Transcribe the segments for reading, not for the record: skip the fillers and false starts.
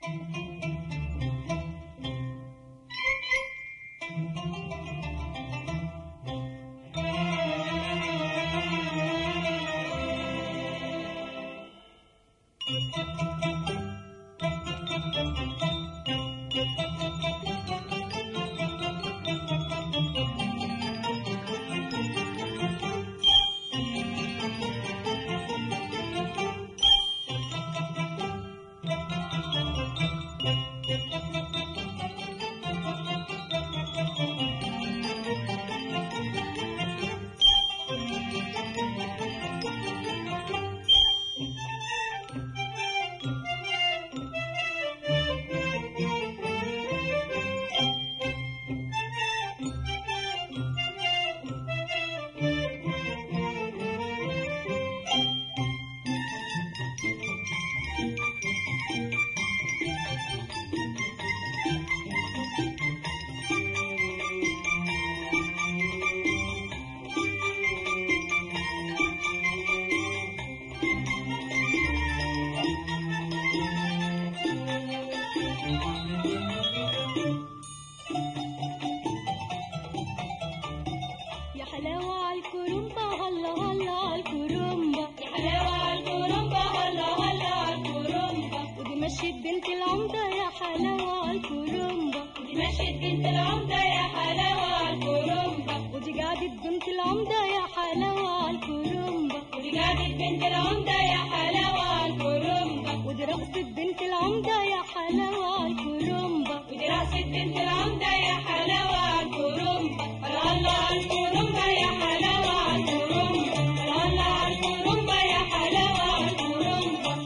مشيت بنت العمدة يا حلاوة عالكرنبة، ودي مشيت بنت العمدة يا حلاوة عالكرنبة، ودي قعدت بنت العمدة يا حلاوة عالكرنبة، ودي قعدت بنت العمدة يا حلاوة عالكرنبة، ودي رقصت بنت العمدة يا حلاوة عالكرنبة، ودي رقصت بنت العمدة يا حلاوة عالكرنبة. الله عالكرنبة يا حلاوة عالكرنبة، الله عالكرنبة يا حلاوة عالكرنبة.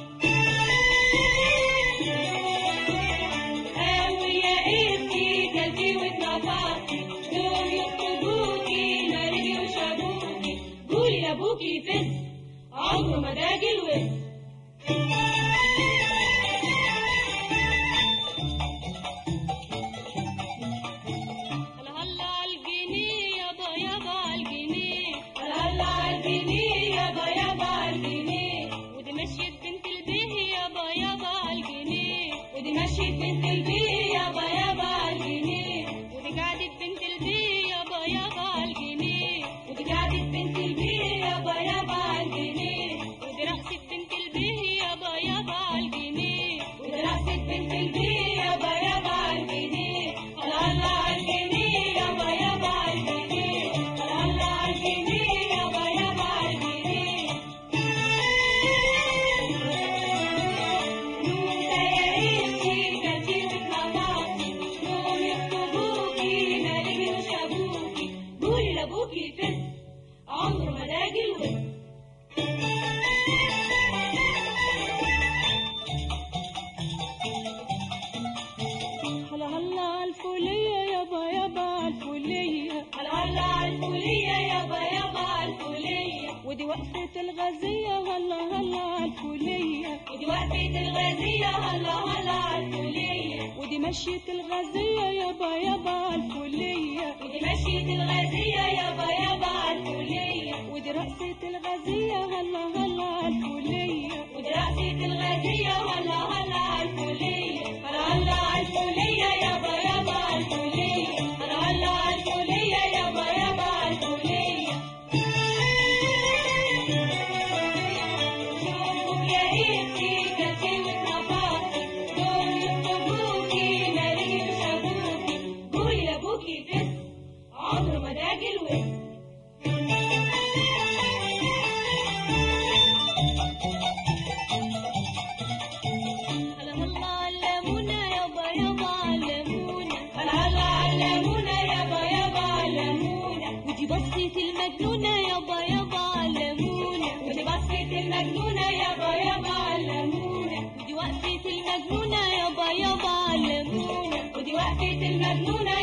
قوي يا قيسي كلتي واتنفضتي، دول يخطبوكي مالكي وشابوكي، قولي لابوكي فز عمره ما داج الوز. مشيت بنت البيه يابا يابا عالجنيه، ودي قعدت بنت البيه يابا يابا عالجنيه، ودي قعدت بنت البيه يابا يابا عالجنيه، ودي رقصت بنت البيه يابا يابا عالجنيه، ودي رقصت بنت البيه يابا يابا عالجنيه. الله عالجنيه يابا يابا عالجنيه، الله عالجنيه يابا يابا عالجنيه. لابوكي فز عمره ما داج الوز. هلا هلا عالفولية يابا يابا عالفولية، هلا هلا عالفولية يابا يابا عالفولية، ودي وقفة الغازية هلا هلا عالفولية، ودي وقفة الغازية هلا هلا عالفولية، ودي مشية الغازية يابا يابا عالفولية، ودي مشية الغازية يابا يابا عالفولية، ودي رقصة الغازية هلا هلا عالفولية، ودي رقصة الغازية هلا هلا عالفولية. هلا هلا عالفولية يابا يابا عالفولية، هلا هلا عالفولية يابا يابا عالفولية. شوفوا يا قيسي كلتي واتنفضتي، دول يخطبوكي مالكي وشابوكي، قولي لابوكي فز عمره ما داج الوز. هلا هلا علمونا يابا يابا علمونا، هلا هلا علمونا يابا يابا علمونا، ودي بصة المجنونة يابا يابا علمونا، ودي بصة المجنونة يابا يابا علمونا، ودي وقفة المجنونة يابا يابا علمونا، ودي وقفة المجنونة